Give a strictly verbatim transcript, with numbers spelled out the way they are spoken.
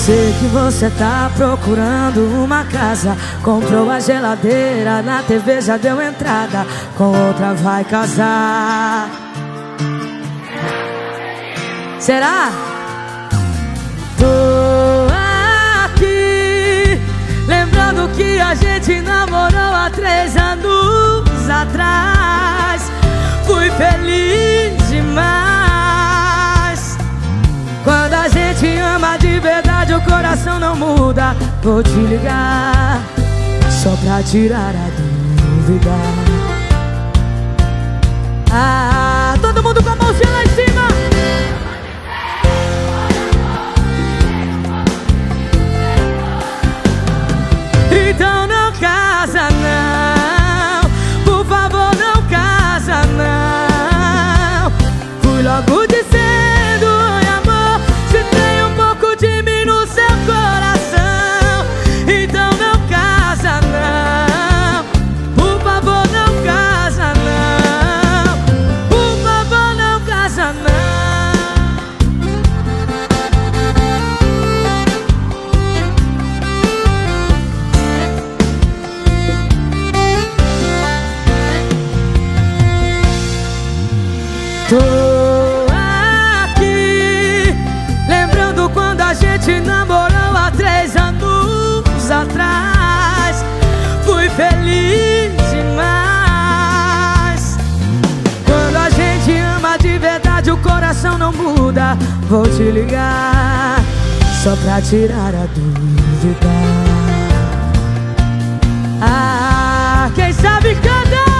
Sei que você tá procurando uma casa, comprou a geladeira, na T V já deu entrada, com outra vai casar. Será? Tô aqui, lembrando que a gente namorou há três anos atrás. Fui feliz demais. Quando a gente ama de verdade, o coração não muda. Vou te ligar só pra tirar a dúvida. Ah, todo mundo com a mãozinha lá em cima. Então não casa não, por favor não casa não. Fui logo dizendo, oi amor, se tem um pouco de mim no seu coração. Então não casa não, por favor não casa não, por favor não casa não. Tô aqui, lembrando quando a gente namorou há três anos atrás. Fui feliz demais. Quando a gente ama de verdade, o coração não muda. Vou te ligar só pra tirar a dúvida. Ah, quem sabe canta.